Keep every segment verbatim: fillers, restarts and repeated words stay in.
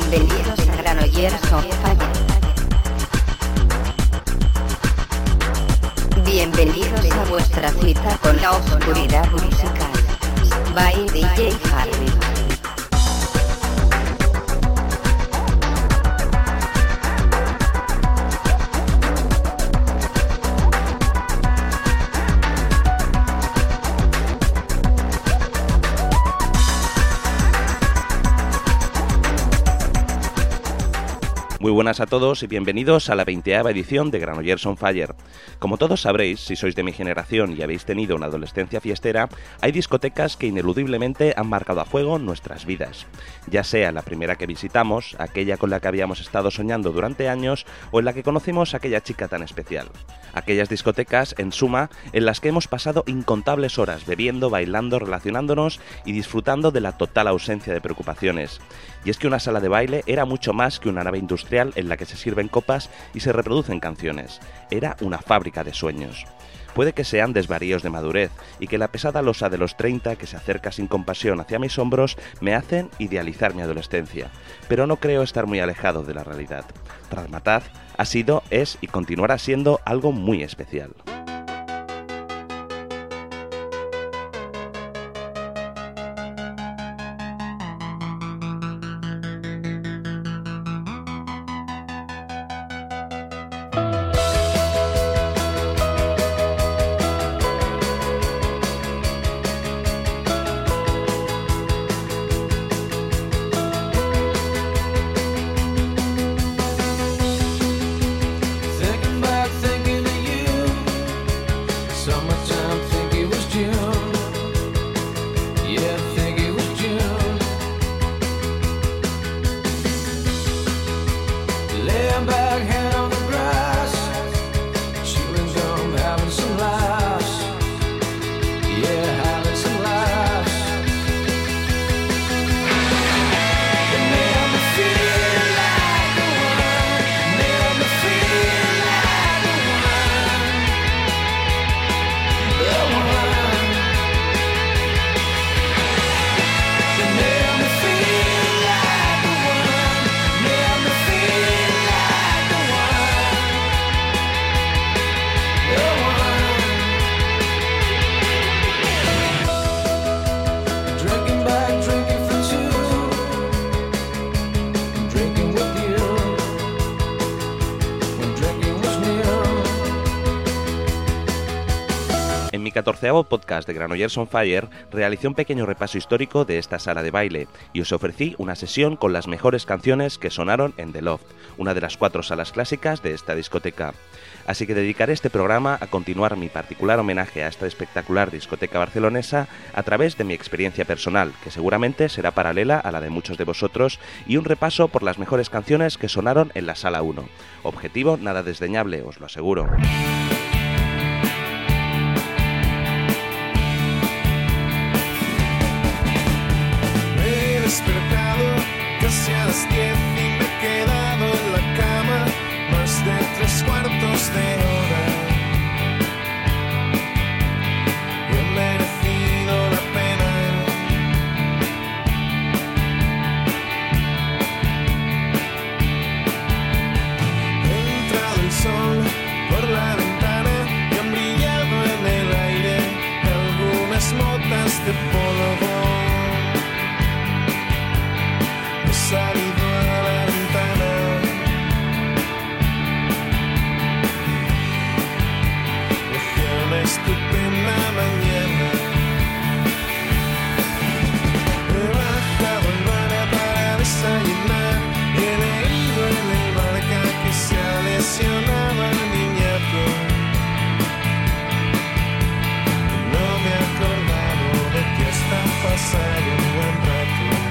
Bienvenidos a Granollers on Fire. Bienvenidos a vuestra cita con la oscuridad musical. By D J Harvey. Muy buenas a todos y bienvenidos a la veinteava edición de Granollers on Fire. Como todos sabréis, si sois de mi generación y habéis tenido una adolescencia fiestera, hay discotecas que ineludiblemente han marcado a fuego nuestras vidas. Ya sea la primera que visitamos, aquella con la que habíamos estado soñando durante años, o en la que conocimos a aquella chica tan especial. Aquellas discotecas, en suma, en las que hemos pasado incontables horas bebiendo, bailando, relacionándonos y disfrutando de la total ausencia de preocupaciones. Y es que una sala de baile era mucho más que una nave industrial en la que se sirven copas y se reproducen canciones. Era una fábrica de sueños. Puede que sean desvaríos de madurez y que la pesada losa de los treinta que se acerca sin compasión hacia mis hombros me hacen idealizar mi adolescencia, pero no creo estar muy alejado de la realidad. Razmataz ha sido, es y continuará siendo algo muy especial. catorceavo podcast de Granollers on Fire realicé un pequeño repaso histórico de esta sala de baile y os ofrecí una sesión con las mejores canciones que sonaron en The Loft, una de las cuatro salas clásicas de esta discoteca. Así que dedicaré este programa a continuar mi particular homenaje a esta espectacular discoteca barcelonesa a través de mi experiencia personal, que seguramente será paralela a la de muchos de vosotros, y un repaso por las mejores canciones que sonaron en la sala uno. Objetivo nada desdeñable, os lo aseguro. Despertado casi a las diez y me he quedado en la cama más de tres cuartos de hora. Y he merecido la pena. Ha entrado el sol por la ventana y han brillado en el aire algunas motas de polvo. Salido a la ventana, hacía una estupenda mañana. He bajado al bar para desayunar y he leído en el Marca que se ha lesionado el niñato. No me he acordado de que está pasando un buen rato.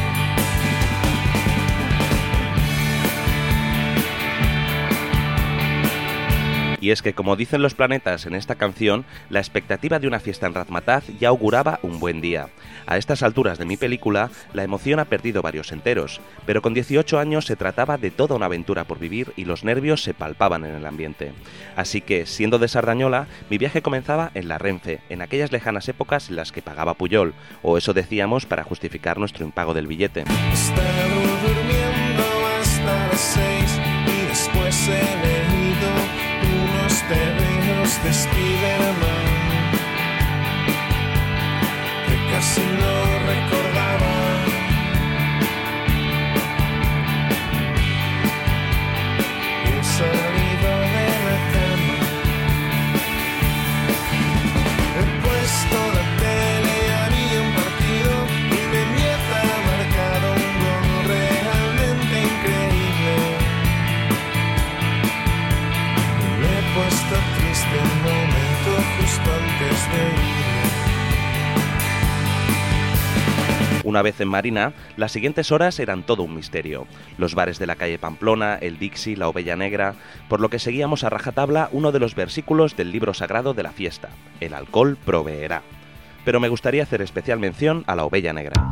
Y es que, como dicen los planetas en esta canción, la expectativa de una fiesta en Razmataz ya auguraba un buen día. A estas alturas de mi película, la emoción ha perdido varios enteros, pero con dieciocho años se trataba de toda una aventura por vivir y los nervios se palpaban en el ambiente. Así que, siendo de Sardañola, mi viaje comenzaba en la Renfe, en aquellas lejanas épocas en las que pagaba Pujol, o eso decíamos para justificar nuestro impago del billete. He estado durmiendo Una vez en Marina, las siguientes horas eran todo un misterio. Los bares de la calle Pamplona, el Dixie, la Ovella Negra, por lo que seguíamos a rajatabla uno de los versículos del libro sagrado de la fiesta: el alcohol proveerá. Pero me gustaría hacer especial mención a la Ovella Negra.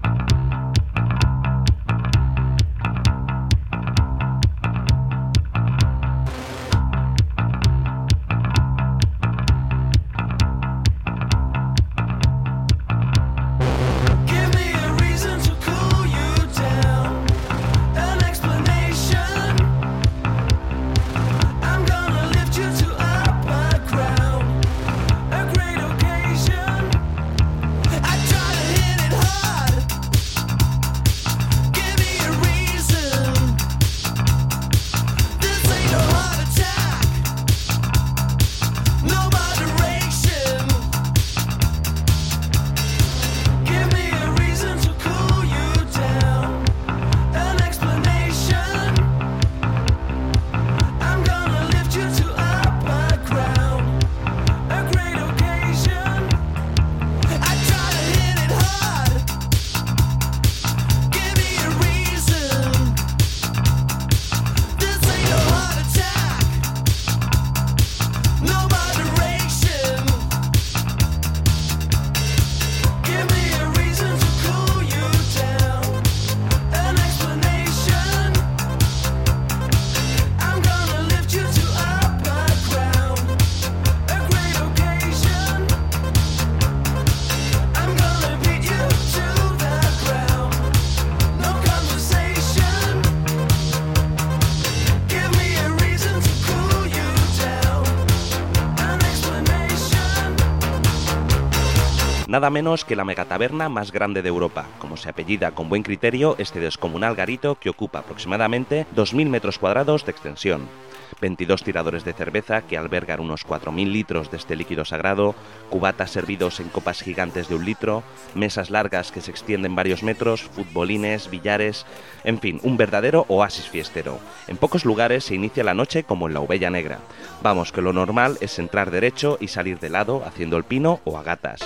Nada menos que la megataberna más grande de Europa, como se apellida con buen criterio este descomunal garito que ocupa aproximadamente dos mil metros cuadrados de extensión. veintidós tiradores de cerveza que albergan unos cuatro mil litros de este líquido sagrado, cubatas servidos en copas gigantes de un litro, mesas largas que se extienden varios metros, futbolines, billares, en fin, un verdadero oasis fiestero. En pocos lugares se inicia la noche como en la Ovella Negra. Vamos, que lo normal es entrar derecho y salir de lado haciendo el pino o a gatas.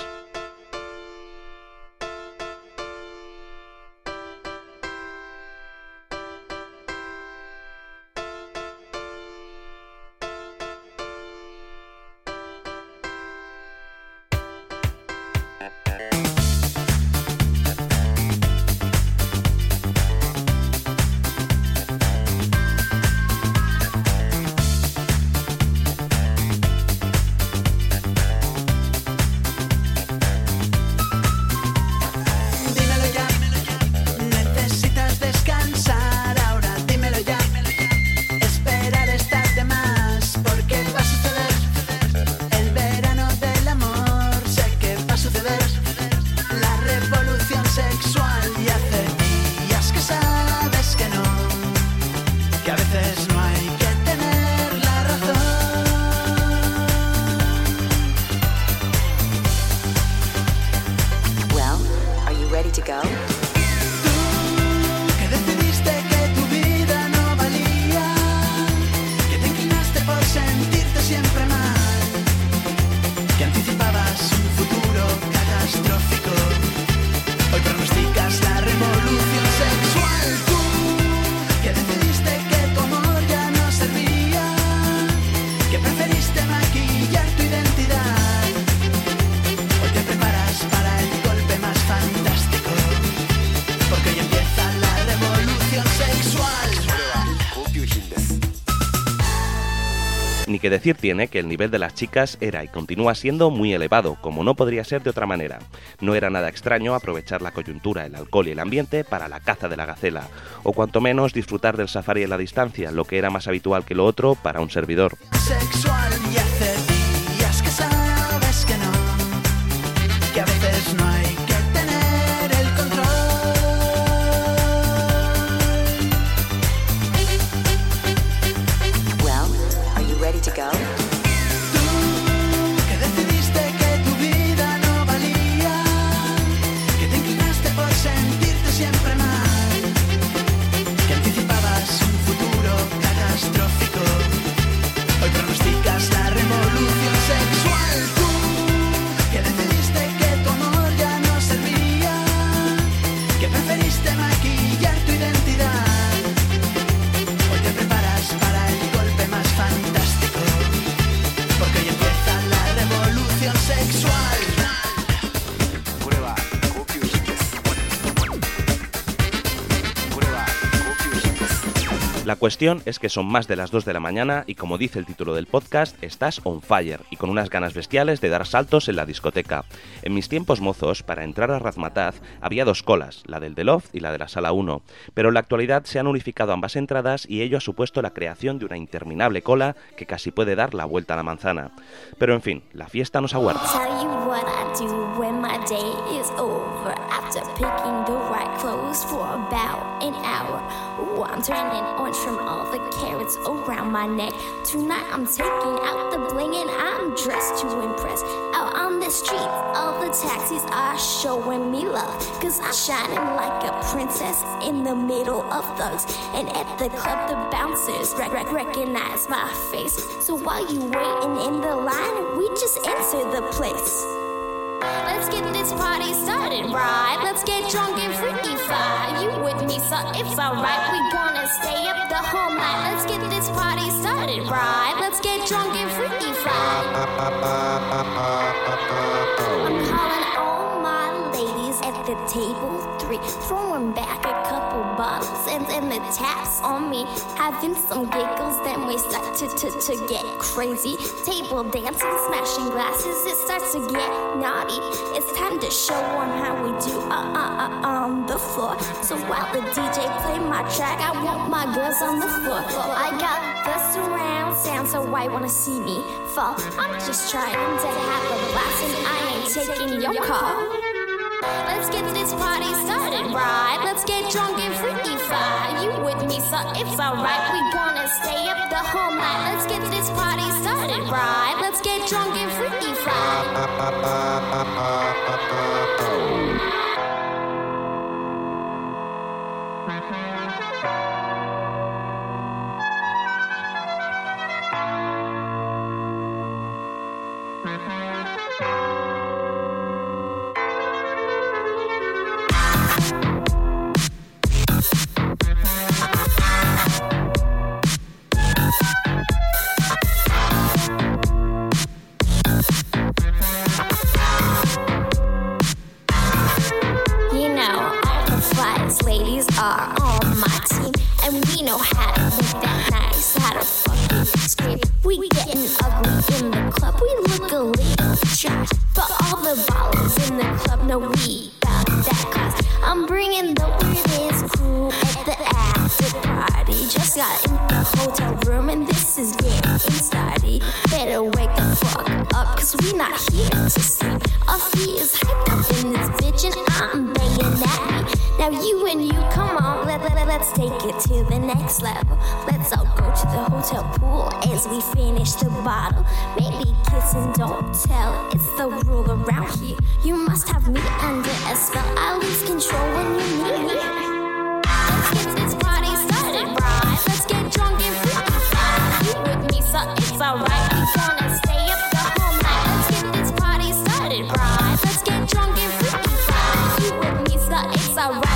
Ni que decir tiene que el nivel de las chicas era y continúa siendo muy elevado, como no podría ser de otra manera. No era nada extraño aprovechar la coyuntura, el alcohol y el ambiente para la caza de la gacela, o cuanto menos disfrutar del safari a la distancia, lo que era más habitual que lo otro para un servidor. Sexual y hace días que sabes que no, que a veces no hay que tener el control. Well, are you ready to go? Tú que decidiste que tu vida no valía, que te inclinaste por sentirte siempre mal, que anticipabas un futuro catastrófico. Hoy pronosticas la revolución La cuestión es que son más de las dos de la mañana y, como dice el título del podcast, estás on fire y con unas ganas bestiales de dar saltos en la discoteca. En mis tiempos mozos, para entrar a Razmataz había dos colas, la del The Loft y la de la Sala uno, pero en la actualidad se han unificado ambas entradas y ello ha supuesto la creación de una interminable cola que casi puede dar la vuelta a la manzana. Pero en fin, la fiesta nos aguarda. From all the carrots around my neck. Tonight I'm taking out the bling and I'm dressed to impress. Out on the streets, all the taxis are showing me love, cause I'm shining like a princess in the middle of thugs. And at the club the bouncers rec- rec- recognize my face. So while you waiting in the line, we just enter the place. Let's get this party started, right? Let's get drunk and freaky fly. You with me, so it's alright. We gonna stay up the whole night. Let's get this party started, right? Let's get drunk and freaky fly. I'm calling all my ladies at the table three, throwing back a couple bottles and, and the taps on me, having some giggles. Then we start to, to, to get crazy. Table dancing, smashing glasses. It starts to get naughty. It's time to show them how we do uh, uh, uh, on the floor. So while the D J play my track, I want my girls on the floor. I got the surround sound, so why wanna see me fall? I'm just trying to have a blast and I ain't taking your call. Let's get this party started, right? Let's get drunk and freaky fly. You with me, so it's alright. We gonna stay up the whole night. Let's get this party started, right? Let's get drunk and freaky fly. Ladies are on my team, and we know how to look that nice, how to fucking scream. We getting ugly in the club, we look a little trash, but all the ballers in the club know we got that class. I'm bringing the weirdest crew at the after party. Just got in the hotel room, and this is getting started. Better wake the fuck up, cause we not here to sleep. Our feet is hyped up in this bitch, and I'm banging at me. Now you and you, come on, let, let, let's take it to the next level. Let's all go to the hotel pool as we finish the bottle. Maybe kiss and don't tell, it's the rule around here. You must have me under a spell, I lose control when you need me. Let's get this party started, right? Let's get drunk and freaky fly. You with me, so it's alright. We gonna stay up the whole night. Let's get this party started, right? Let's get drunk and freaky fly. You with me, so it's alright.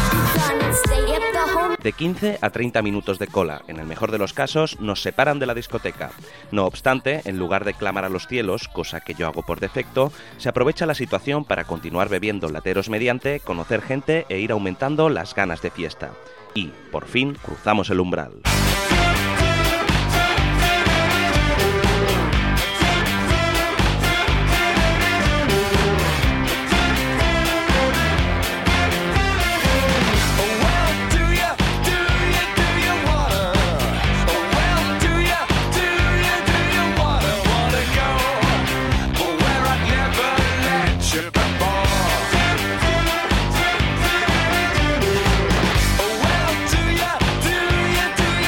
De quince a treinta minutos de cola, en el mejor de los casos, nos separan de la discoteca. No obstante, en lugar de clamar a los cielos, cosa que yo hago por defecto, se aprovecha la situación para continuar bebiendo lateros mediante, conocer gente e ir aumentando las ganas de fiesta. Y, por fin, cruzamos el umbral. Do you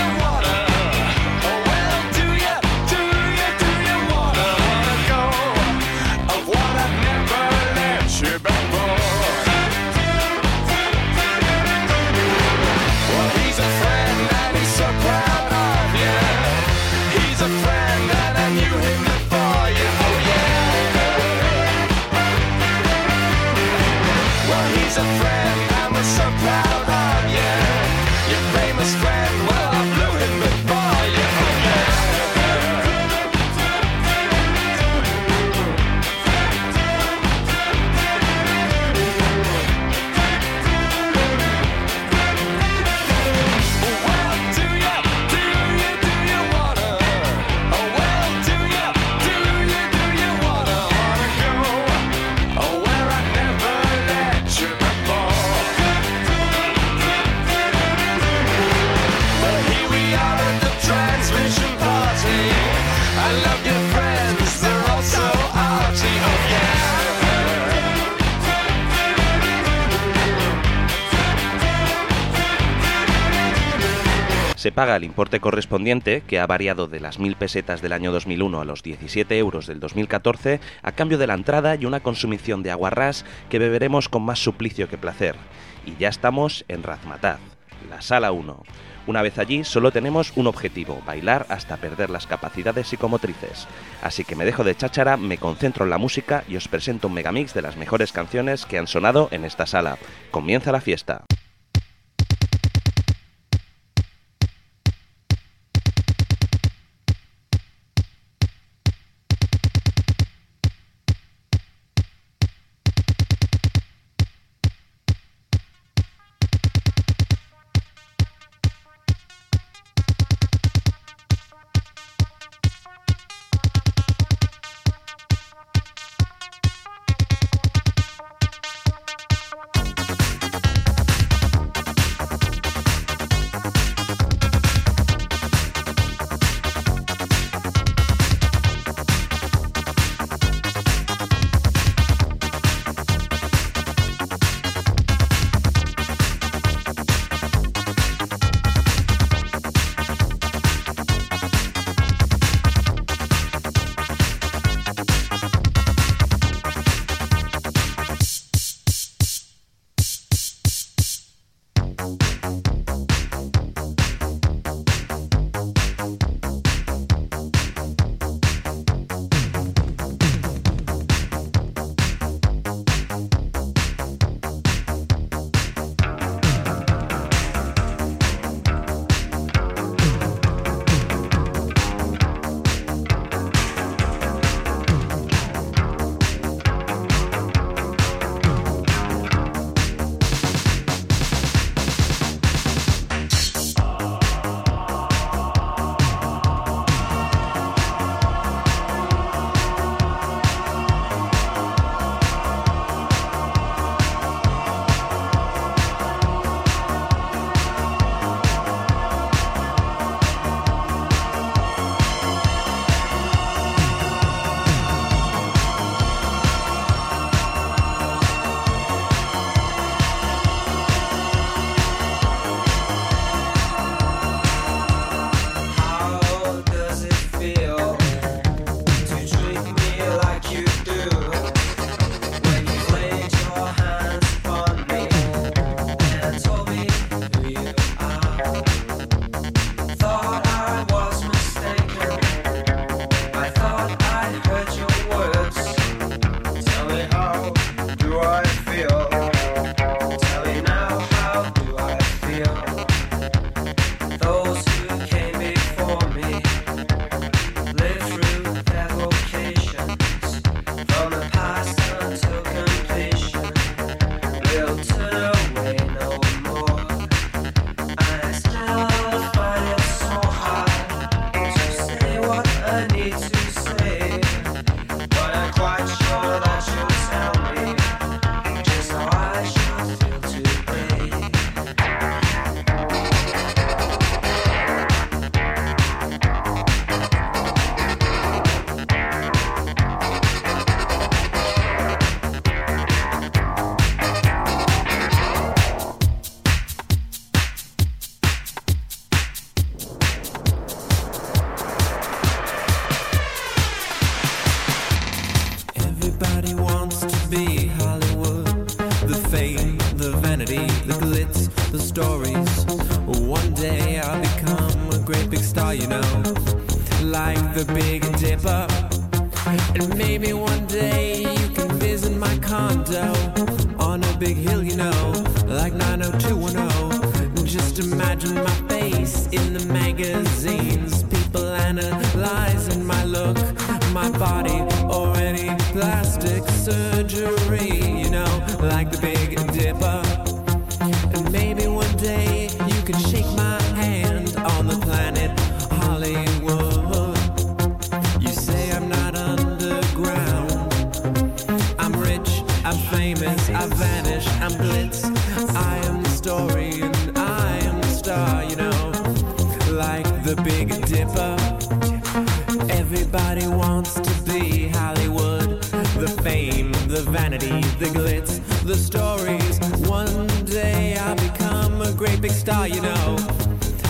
Se paga el importe correspondiente, que ha variado de las mil pesetas del año dos mil uno a los diecisiete euros del dos mil catorce, a cambio de la entrada y una consumición de aguarrás que beberemos con más suplicio que placer. Y ya estamos en Razmataz, la Sala uno. Una vez allí solo tenemos un objetivo, bailar hasta perder las capacidades psicomotrices. Así que me dejo de cháchara, me concentro en la música y os presento un megamix de las mejores canciones que han sonado en esta sala. Comienza la fiesta.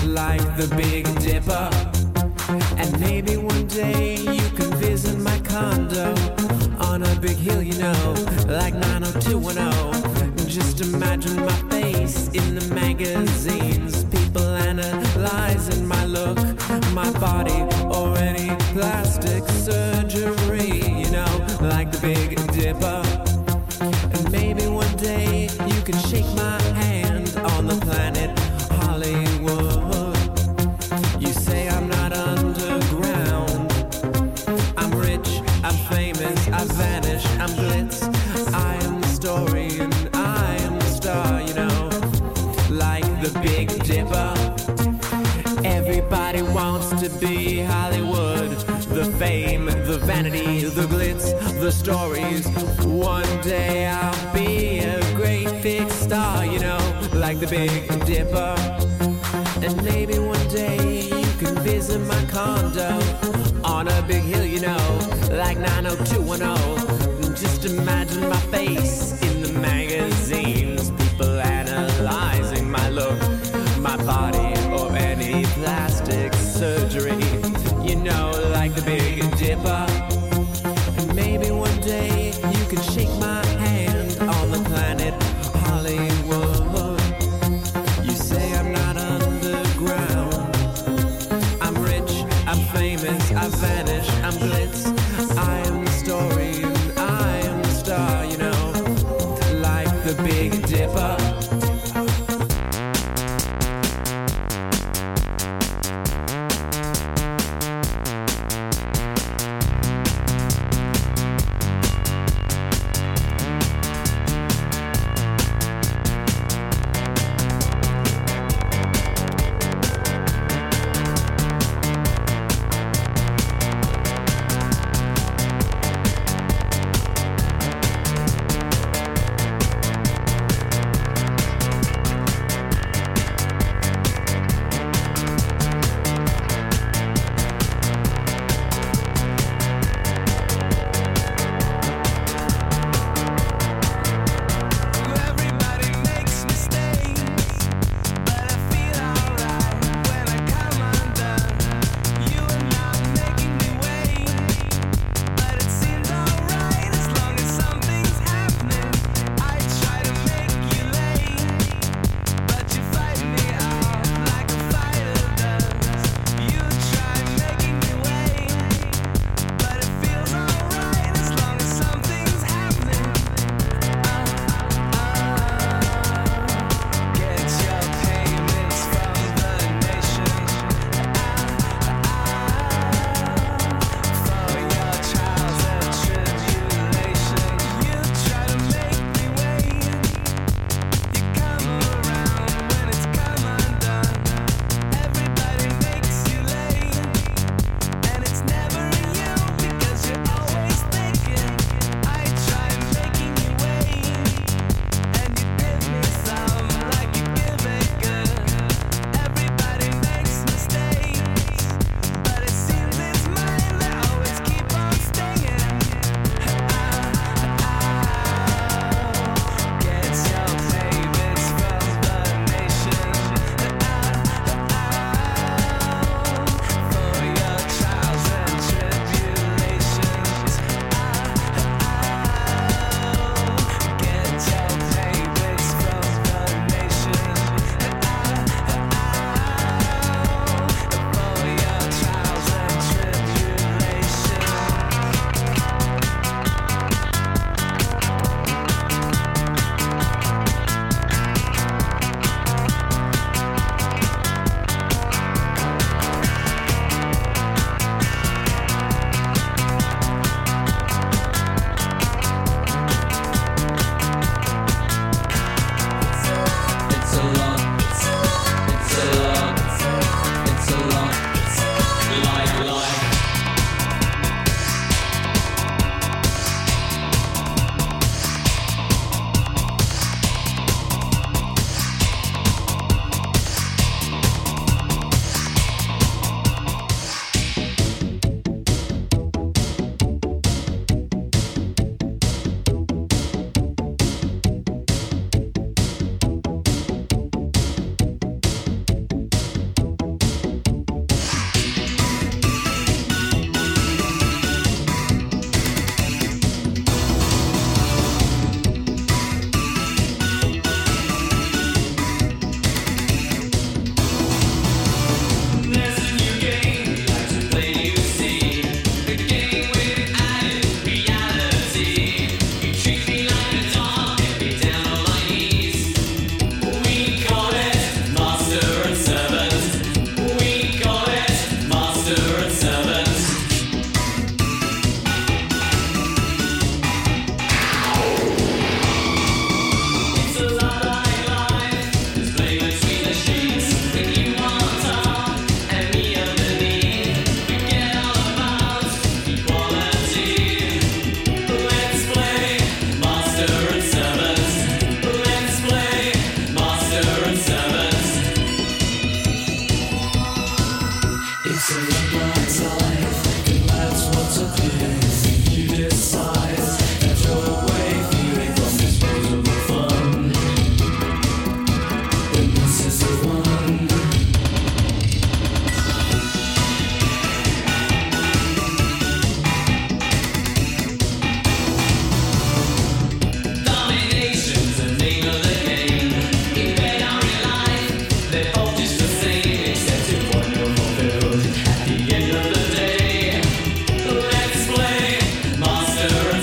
like the Big Dipper. And maybe one day you can visit my condo on a big hill, you know, like nine oh two one oh. Just imagine my face in the magazines, people analyzing my look, my body, or any plastic surgery, you know, like the Big Dipper. And maybe one day you can shake my hand on the planet Hollywood. You say I'm not underground, I'm rich, I'm famous, I vanish, I'm glitz, I am the story and I am the star, you know, like the Big Dipper. Everybody wants to be Hollywood, the fame, the vanity, the glitz, the stories. One day I'll be a great big star, you know, like the Big Dipper. And maybe one day you can visit my condo on a big hill, you know, like nine oh two one oh. Just imagine my face in the magazines, people analyzing my look, my body, or any plastic surgery, you know, like the Big Dipper. And maybe one day you can shake my hand on the planet Hollywood. You say I'm not underground, I'm rich, I'm famous, I vanish, I'm glitz, I am the story and I am the star, you know, like the Big Dipper. Master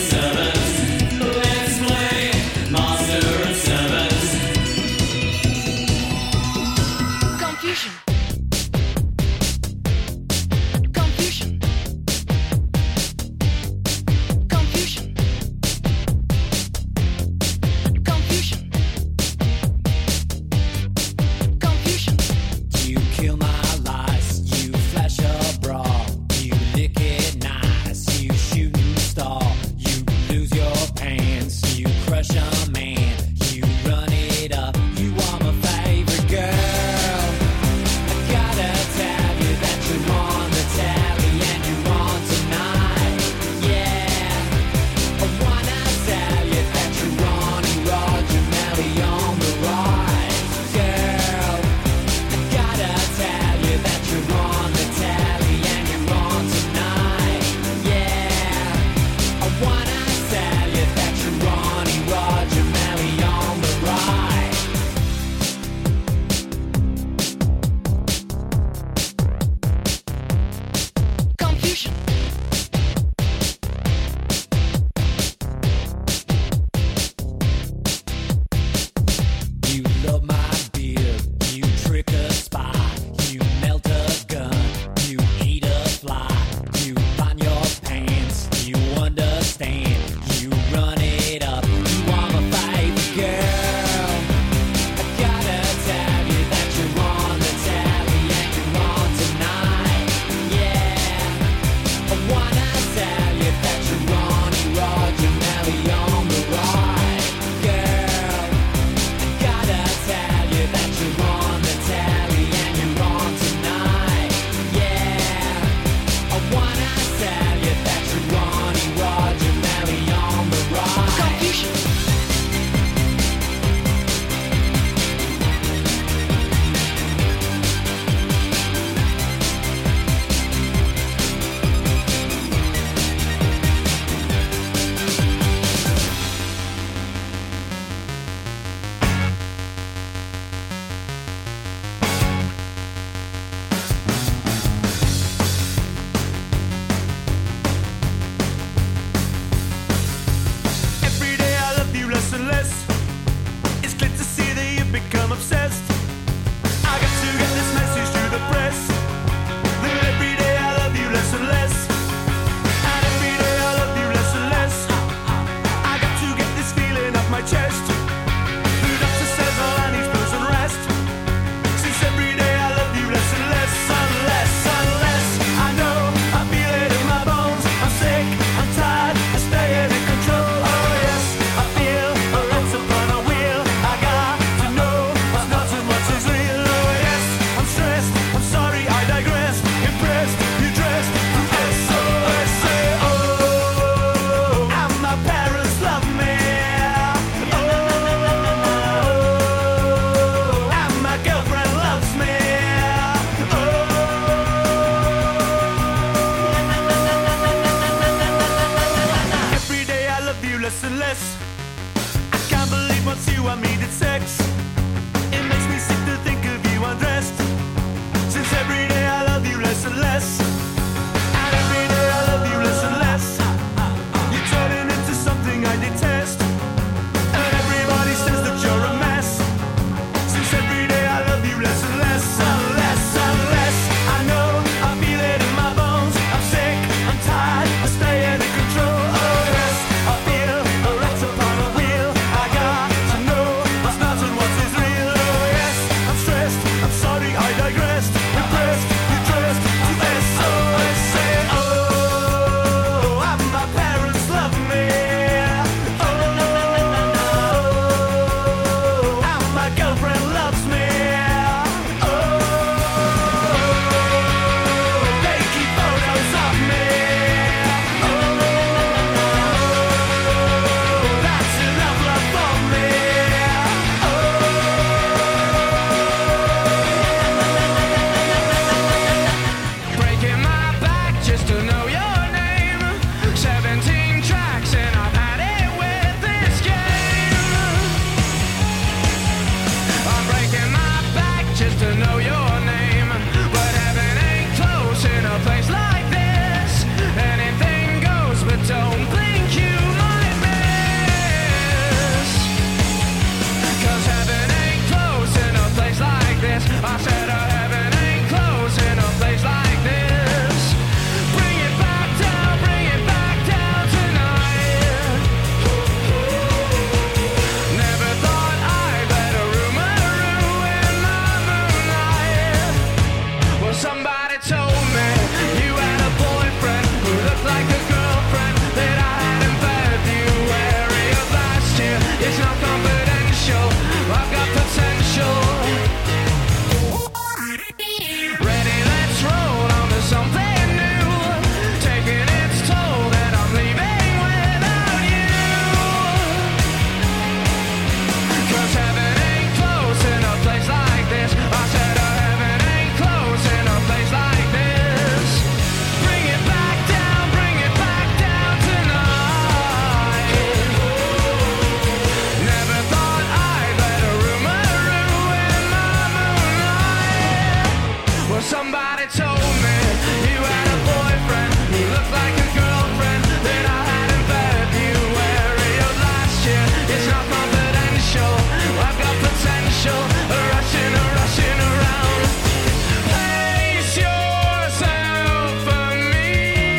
Somebody told me you had a boyfriend who looked like a girlfriend that I had in February of last year. It's not confidential, I've got potential, rushing, rushing around. Place yourself for me.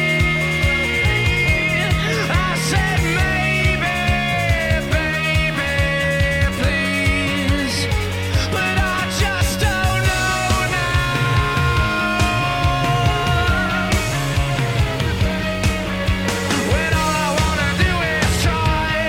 I said maybe, baby, please, but I just don't know now. When all I wanna do is try.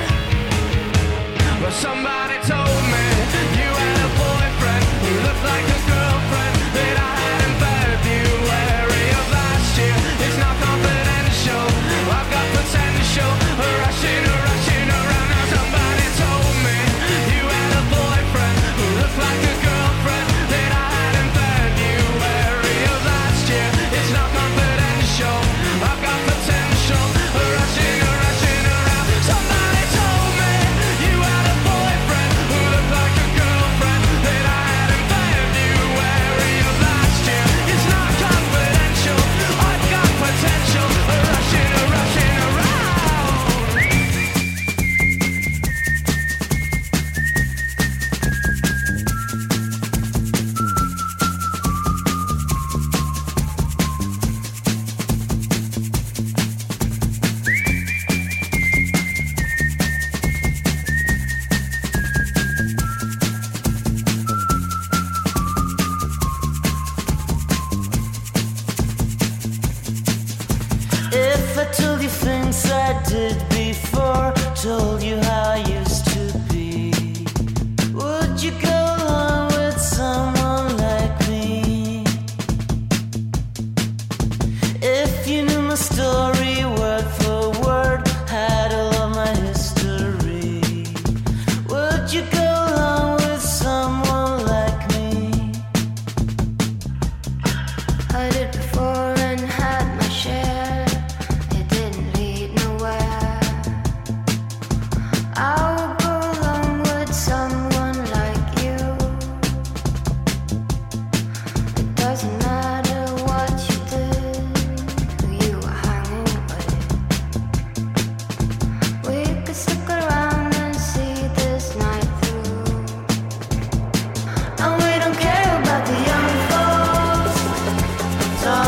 But somebody told me you had a boyfriend who looked like a girlfriend that I had in February of last year. It's not confidential, I've got potential, rushing, rushing around. Now somebody told me you had a boyfriend who looked like a girlfriend that I had in February of last year. It's not confidential, I've got potential, rushing, rushing around. Somebody told me you had a boyfriend who looked like a girlfriend that I had in February of last year. It's not confidential, I've got potential, rushing, rushing around. If I told you things I did before, told you how I used to be, would you go along with someone like me? If you knew my story word for word, had all of my history, would you go along with someone like me? I did before and had my share. It didn't lead nowhere. I would go along with someone like you. It doesn't matter what you did, who you were hanging with. We could stick around and see this night through. And we don't care about the young folks. It's all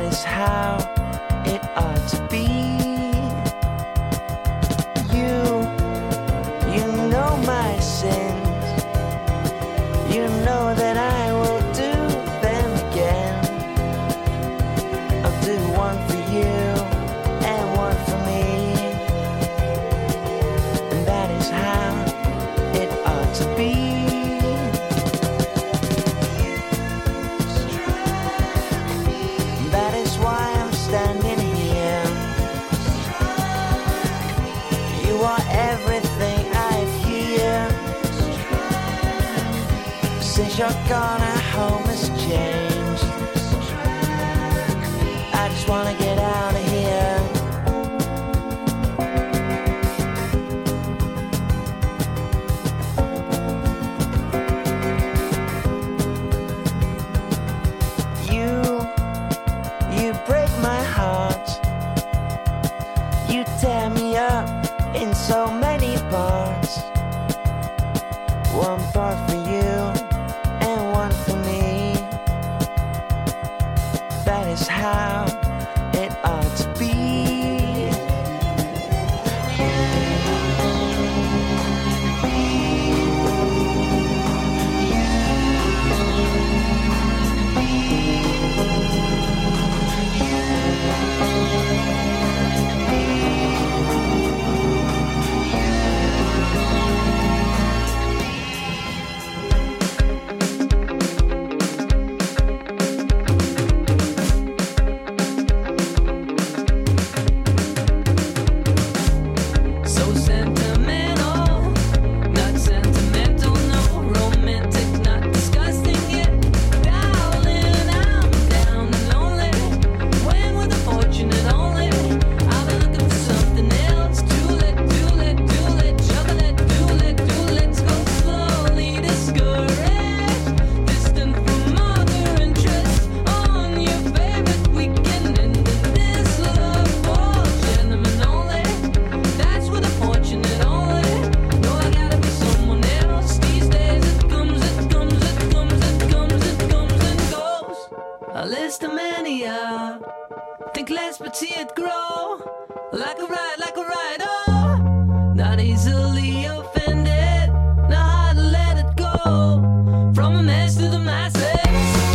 is how it ought to be. You, you know my sins. You know that I will do them again. I'll do one for you and one for me. And that is how it ought to be. That is why I'm standing here. You are everything I fear. Since you're gone, our home has changed. I just wanna get out of here. You, you break my heart. You tear me up in so many parts. One part for you and one for me. That is how it ought to be. So sentimental, not sentimental, no romantic, not disgusting yet. Darling, I'm down and lonely. When with a fortunate only, I've been looking for something else. Too-let, too-let, too-let, chocolate, too-let, too-let's go slowly. Discouraged, distant from other interests. On your favorite weekend, and in this love for gentlemen only. That's with a fortunate only. No, I gotta be someone else. These days it comes, it comes, it comes, it comes, it comes and goes. A list of many, uh, think less but see it grow. Like a ride, like a ride, oh. Not easily offended, not hard to let it go. From a mess to the masses.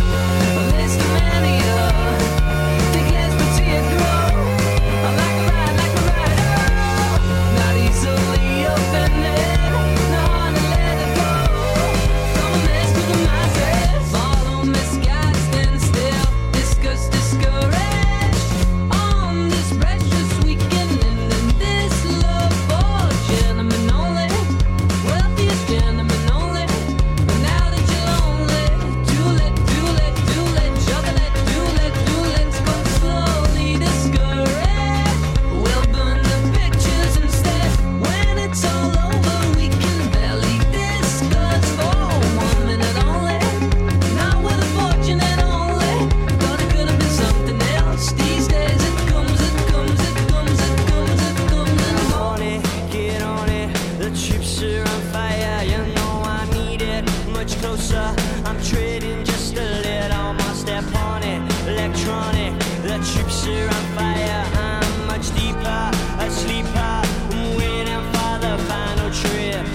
A list of many, uh, think less but see it grow. Like a ride, like a ride, oh. Not easily offended, not hard to let it go. From a mess to the masses. Follow me, sky, stand still. Discuss, discouraged. On this precious weekend, and in this love for gentlemen only. Wealthiest gentlemen only. But now that you're lonely, too-let, too-let, too-let, chocolate, too-let, too-let's go slowly. Discouraged, we'll burn the pictures instead. When it's all over, we can barely discuss for one minute only. Not with a fortunate only. Thought it could have been something else. These days it comes, it comes, it comes, it comes, it comes and I'm goes. on it, get on it. The troops are on fire. You know I need it much closer. I'm trading just a little more. Step on it, electronic. The troops are on fire. I'm much deeper, a sleeper. I'm waiting for the final trip.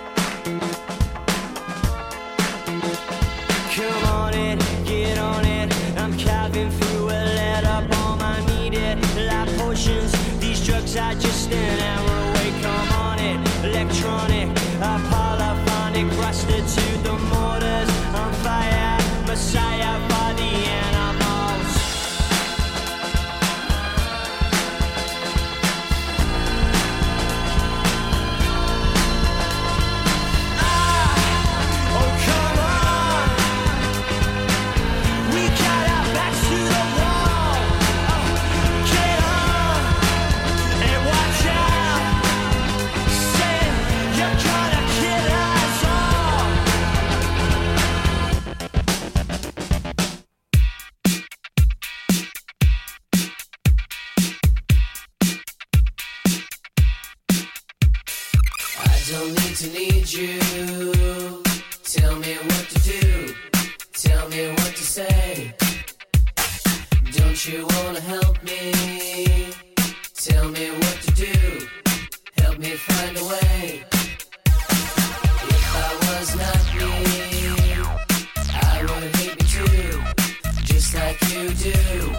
Come on it, get on it. I'm carving through a letter bomb. I need it, like potions. These drugs are just an hour away. Come on it, electronic, a polyphonic, rusted to the mortars. On fire, messiah for the animals. Ah, oh come on. We got our backs to the wall. Oh, get on and watch out. Say you're gonna kill us all. I don't need to need you. Tell me what to do. Tell me what to say. Don't you wanna help me? Tell me what to do. Help me find a way. If I was not me, I would hate me too, just like you do.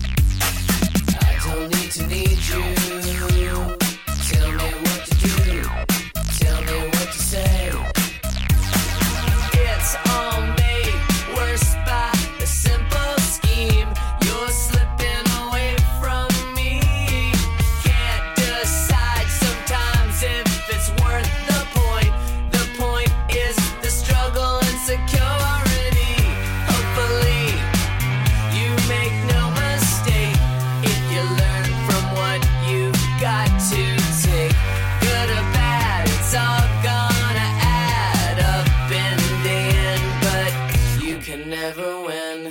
I don't need to need you. Tell me what to do. Tell me what to say. It's all made worse by a simple scheme. You're slipping away from me. Can't decide sometimes if it's worth the point. The point is the struggle and security. Hopefully you make no mistake if you learn from what you've got to take. Good or bad, it's all gonna add up in the end, but you can never win.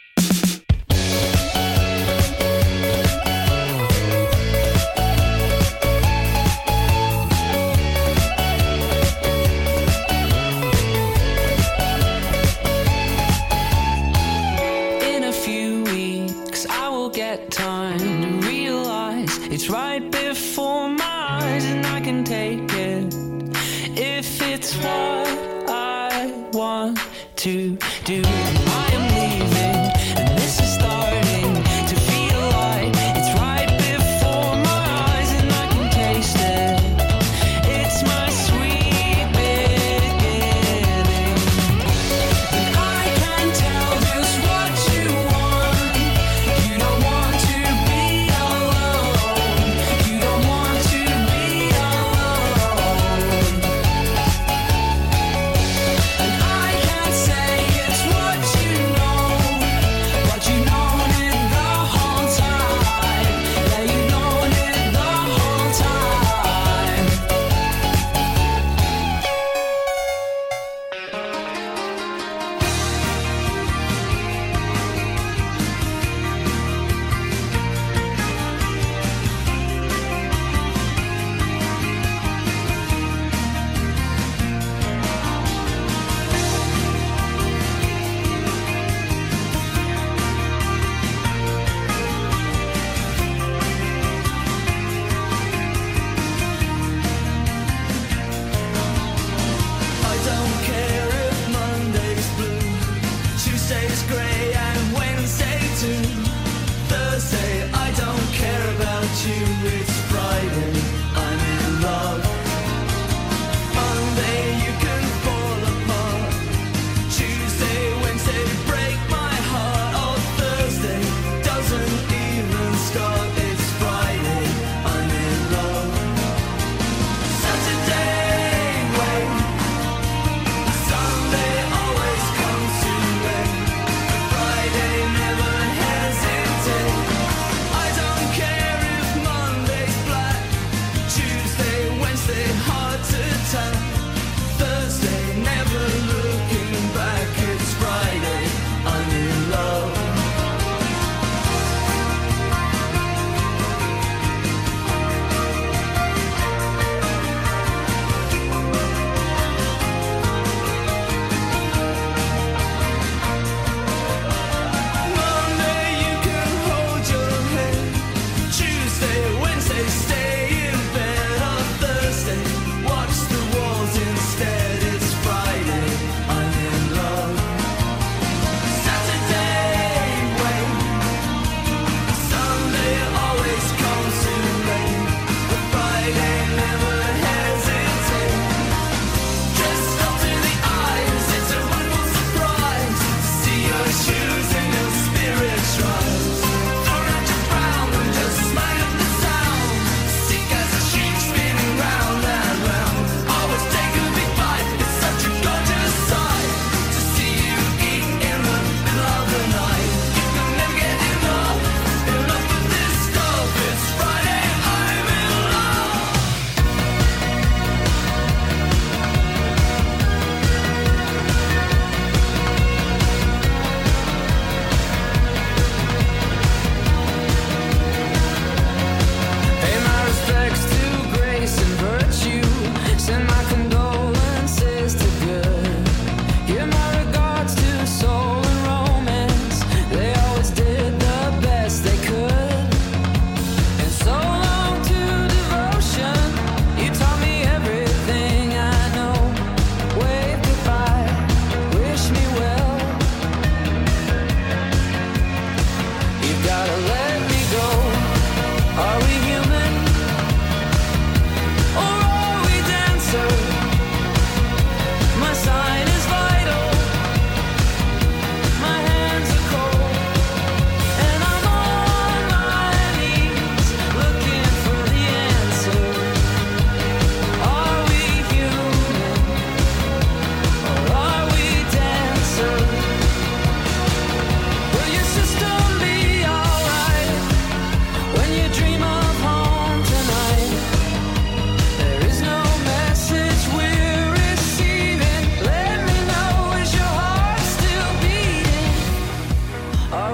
In a few weeks, I will get time to realize it's right before my eyes, and I can take it if it's what I want to do. I am leaving, and this is starting to feel like it's right before my eyes, and I can taste it. It's my sweet beginning. And I can tell just what you want. You don't want to be alone. You don't want to be alone. And I can't say it's what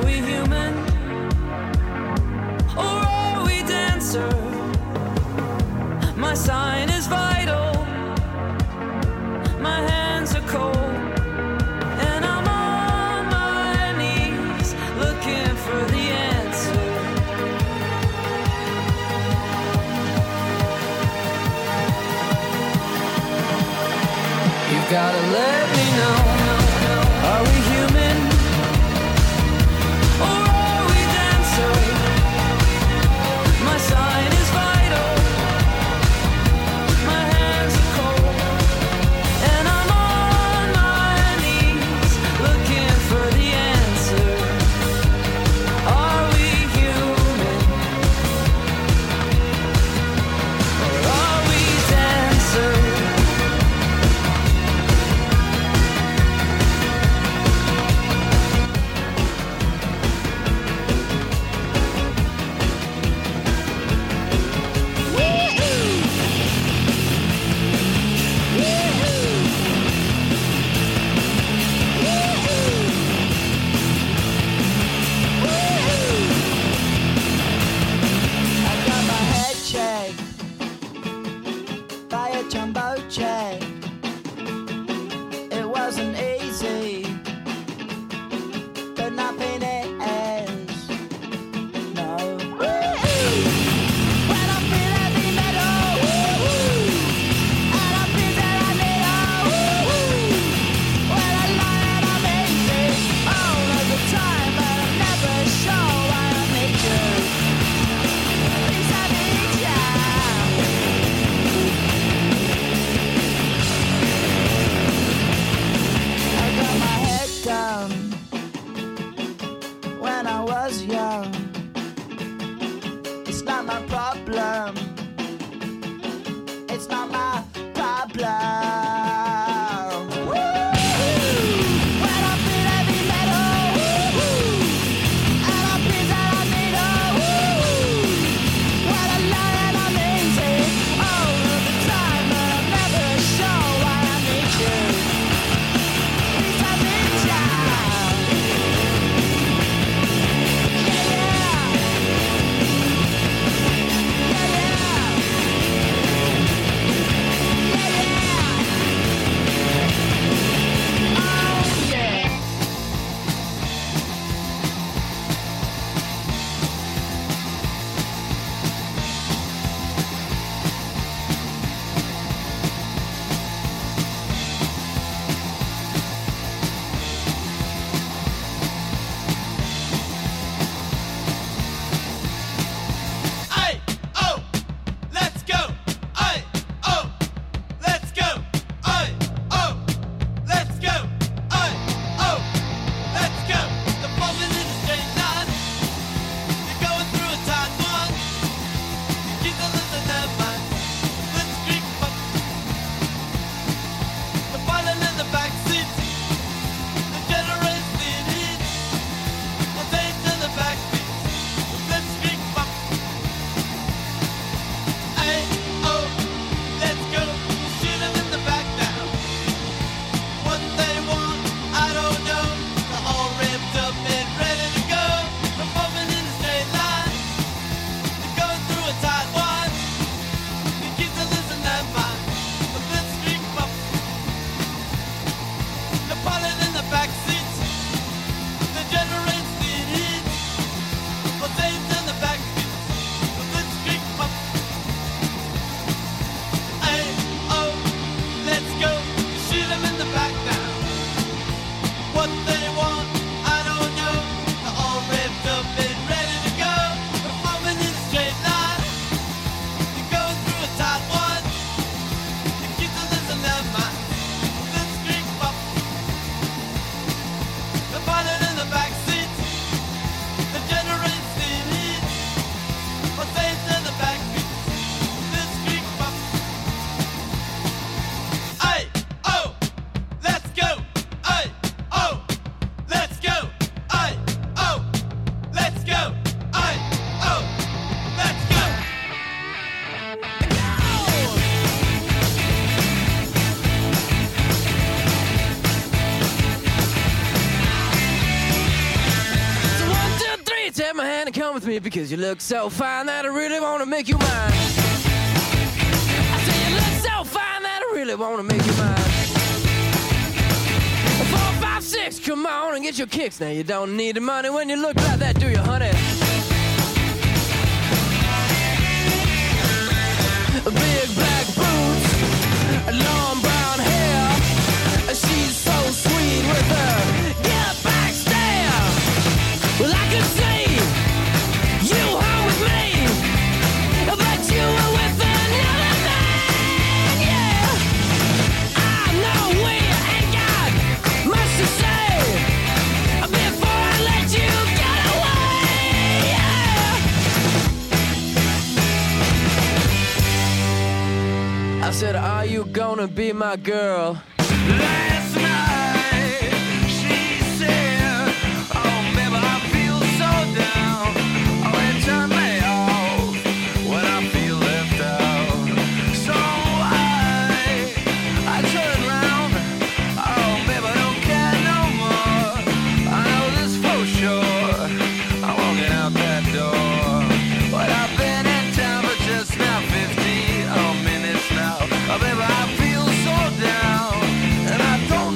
Are we human? Or are we dancer? My sign is vital. My hands are cold. And I'm on my knees looking for the answer. You've gotta let me know. Are we human? Or are we dancer? My sign is vital. My hands are cold. And I'm on my knees looking for the answer. Are we human? Or are we dancer? I got my head checked by a jumbo check. It wasn't easy, but nothing is. No. When I feel heavy metal, and I feel that I need a when I lie and I'm easy all of the time, but I'm never sure why I need you. Please, I need ya. I got my head down when I was young. It's not my problem. It's not my problem. When I feel heavy metal, and I feel that I need a when I lie and I'm easy all of the time, but I'm never sure why I need you. Please, I need ya. Yeah, yeah. Yeah, yeah. with me because you look so fine that I really wanna make you mine. I say you look so fine that I really wanna make you mine. Four, five, six, come on and get your kicks. Now you don't need the money when you look like that, do you, honey? Big black boots, long brown hair. She's so sweet with her get back stare. Well, I can see you home with me, but you were with another man, yeah. I know we ain't got much to say before I let you get away, yeah. I said, are you gonna be my girl? Last night she said, oh baby, I feel so down. Oh, it turned me off when I feel left out. So I, I turned round. Oh baby, I don't care no more. I know this for sure. I'm walking out that door. But I've been in town for just now fifteen oh, minutes now. Oh baby, I feel so down. And I don't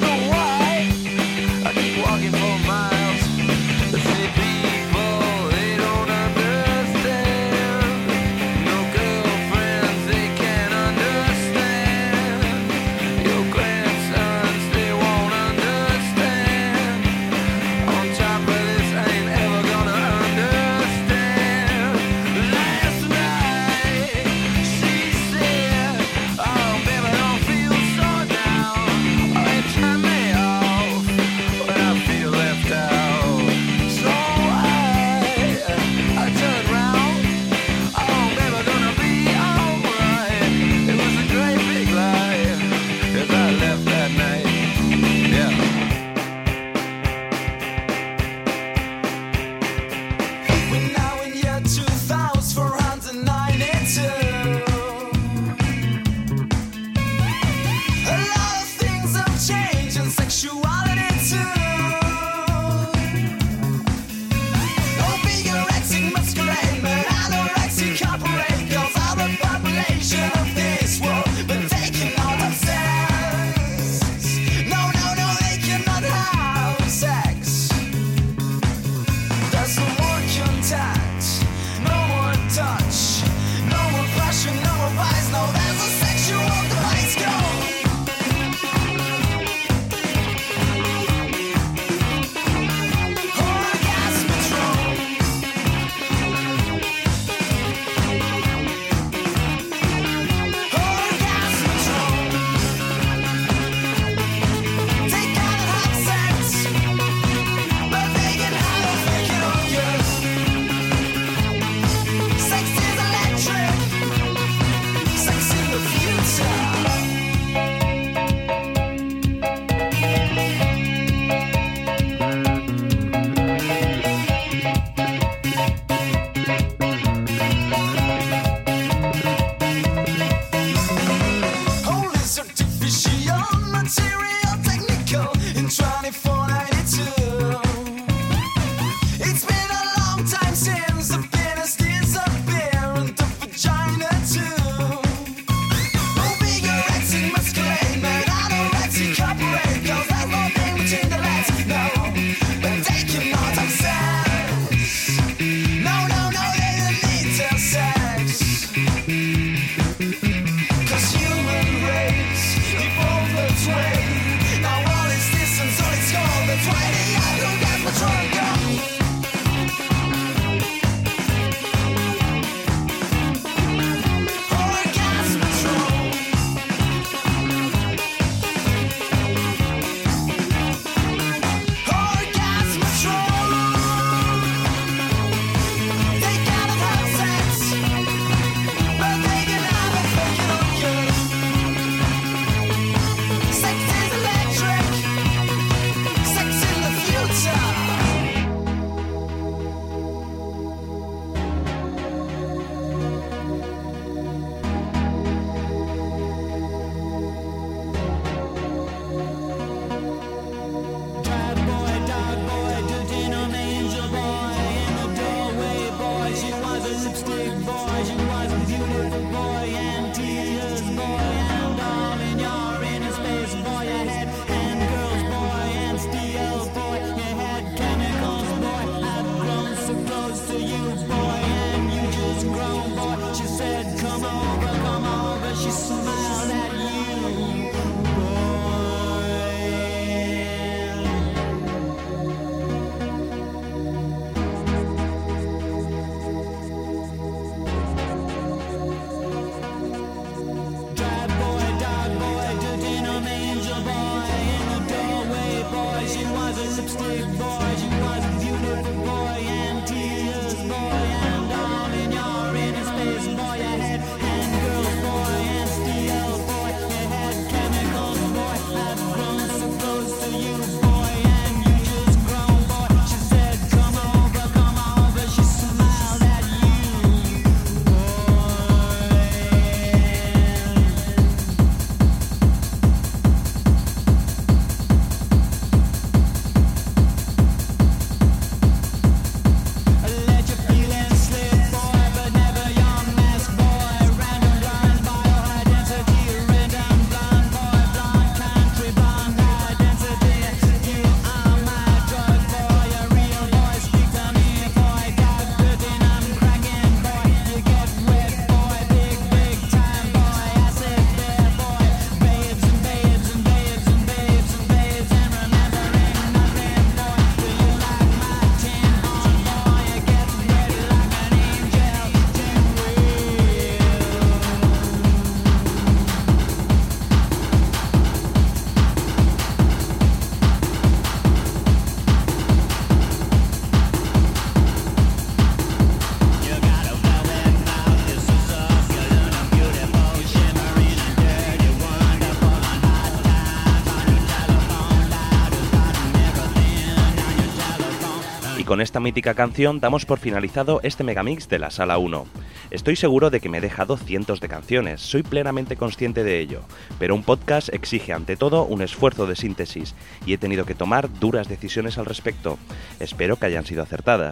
con esta mítica canción damos por finalizado este megamix de la Sala uno. Estoy seguro de que me he dejado cientos de canciones, soy plenamente consciente de ello, pero un podcast exige ante todo un esfuerzo de síntesis y he tenido que tomar duras decisiones al respecto. Espero que hayan sido acertadas.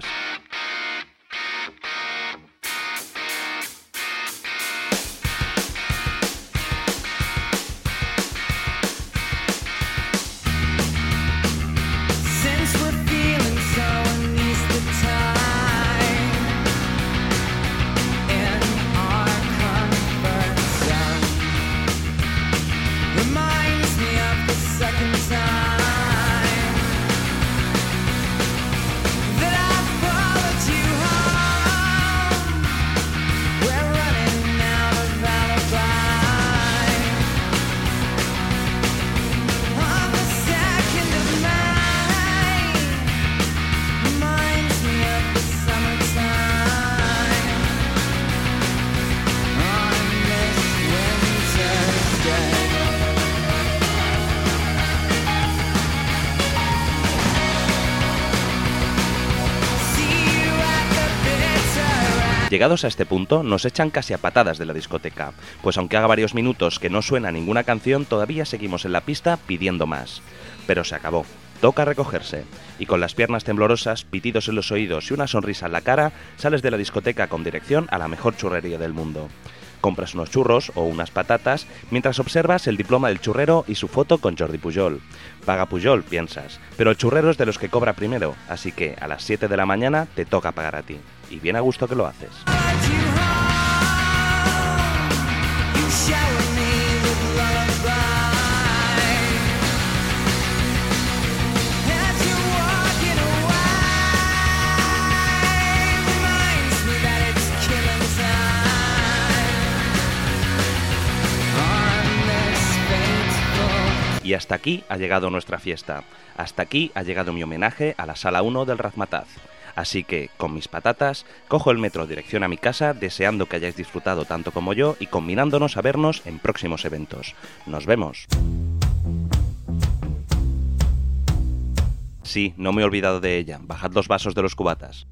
Llegados a este punto, nos echan casi a patadas de la discoteca, pues aunque haga varios minutos que no suena ninguna canción, todavía seguimos en la pista pidiendo más. Pero se acabó, toca recogerse, y con las piernas temblorosas, pitidos en los oídos y una sonrisa en la cara, sales de la discoteca con dirección a la mejor churrería del mundo. Compras unos churros o unas patatas mientras observas el diploma del churrero y su foto con Jordi Pujol. Paga Pujol, piensas, pero el churrero es de los que cobra primero, así que a las siete de la mañana te toca pagar a ti. Y bien a gusto que lo haces. Y hasta aquí ha llegado nuestra fiesta. Hasta aquí ha llegado mi homenaje a la Sala uno del Razmataz. Así que, con mis patatas, cojo el metro dirección a mi casa, deseando que hayáis disfrutado tanto como yo y combinándonos a vernos en próximos eventos. ¡Nos vemos! Sí, no me he olvidado de ella. Bajad los vasos de los cubatas.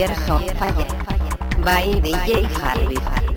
Granollers on Fire by D J Harvey.